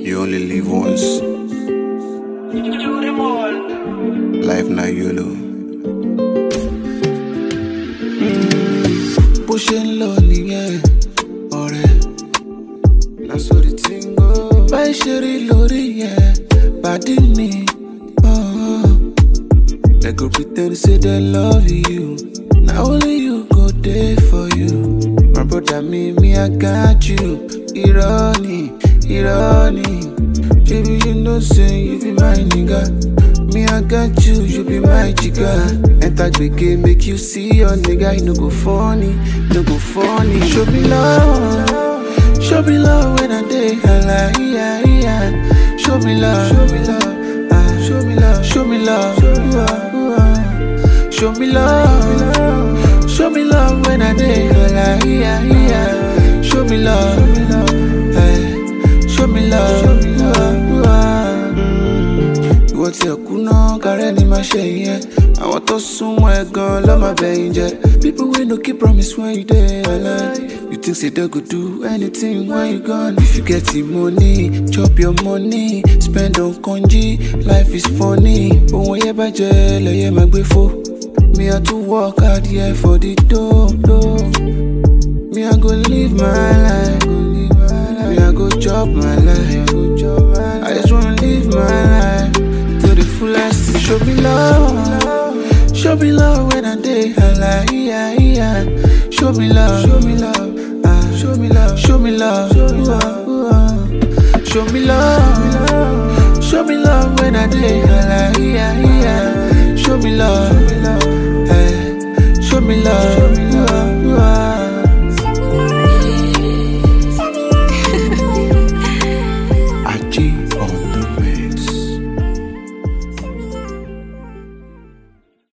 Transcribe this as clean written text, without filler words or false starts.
You only live once. Life now YOLO. Pushing lonely, yeah. Alright. That's what the thing go. Buy sherry lorry, yeah. Body me. They go pretend say they love you. Now only you go there for you. My brother, me, I got you. Irony. Baby, you know, say you be my nigga. Me, I got you, you be my jigga. Enter the game, make you see your nigga. You no go funny. Show me love when I day. Show me love. Show me love. Show me love when I day. Show me love. Show me love. Ìwọ tí ẹ̀kú náà kárẹ́ ni máa ṣe ìyẹn. Àwọn tó súnmọ́ ẹ gan ló máa bẹ̀yìn jẹ́. People wey no keep promise when you dey alive. You think say they go do anything when you gone. If you get the money, chop your money. Spend on kanji, life is funny. Ohun yẹn bàjẹ́ lẹ́yẹ máa gbé fò. Me I to work hard here for the dough. Me I go live my life. Me I go chop my life. I just wanna live my life to the fullest. Show me love when I day. Show me love. Show me love when I day. Show me love.